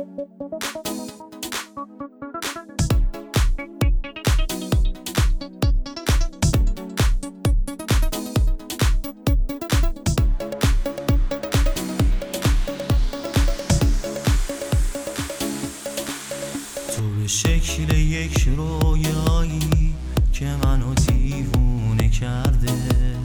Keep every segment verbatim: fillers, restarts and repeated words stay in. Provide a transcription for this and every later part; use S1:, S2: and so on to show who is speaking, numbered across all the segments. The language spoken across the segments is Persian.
S1: تو به شکل یک رویایی که منو دیوونه کرده،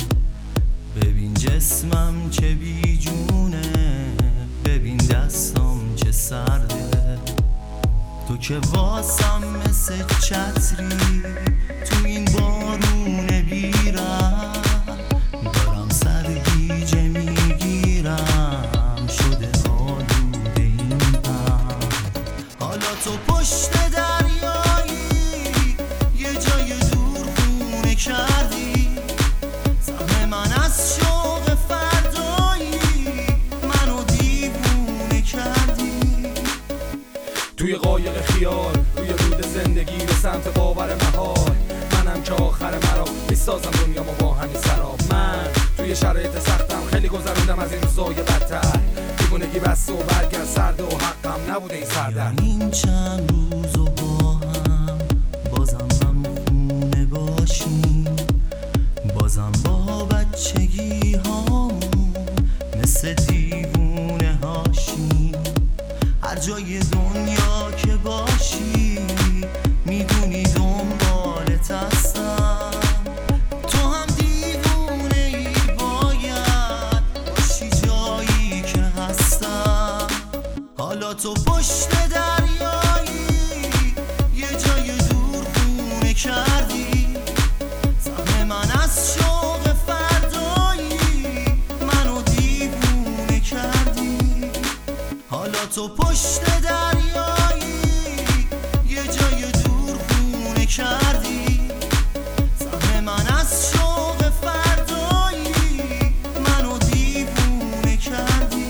S1: ببین جسمم چه بیجونه، ببین دستام چه سرده. تو که واسم مثل چتری تو این بارون بیرم، دارم سرگیجه میگیرم، شده آلوده این هم. حالا تو پشت دریایی یه جای دور خونه کردی، سهم من از شوق فردایی منو دیوونه کردی.
S2: توی قایق خیال روی رود زندگی به سمت باور محال، منم که آخر مرا میسازم دنیامو با همین سراب. من توی شرایط سختم خیلی گذروندم از این روزای بدتر، دیوونگی بس و برگرد سرده و حقم نبوده این سردر.
S1: این چند روز و با هم بازم هم خونه باشیم، بازم با بچگی هامون مثل دیوونه هاشیم. هر جای دنیا که باشی میدونی دنبالت هستم، تو هم دیوونه ای باید باشی جایی که هستم. حالا تو پشت دریایی یه جای دور خونه کردی، سهم من از شوق فردایی منو دیوونه کردی. حالا تو پشت دریایی یه جای دور خونه کردی، سهم من از شوق فردایی منو دیوونه کردی.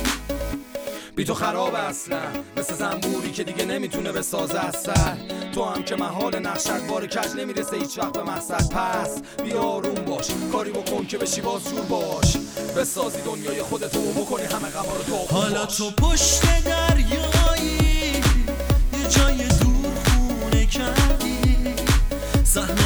S2: بی تو خراب اصلا مثل زنبوری که دیگه نمیتونه بسازه از سر. تو هم که محال نقشت بار کج نمیرسه هیچ وقت به مقصد. پس بیا آروم باش، کاری بکن که بشی باز جور باش، بسازی دنیای خودتو و بکنی همه غما رو تو.
S1: حالا تو پشت دریایی یه جای دور خونه کردی، سهم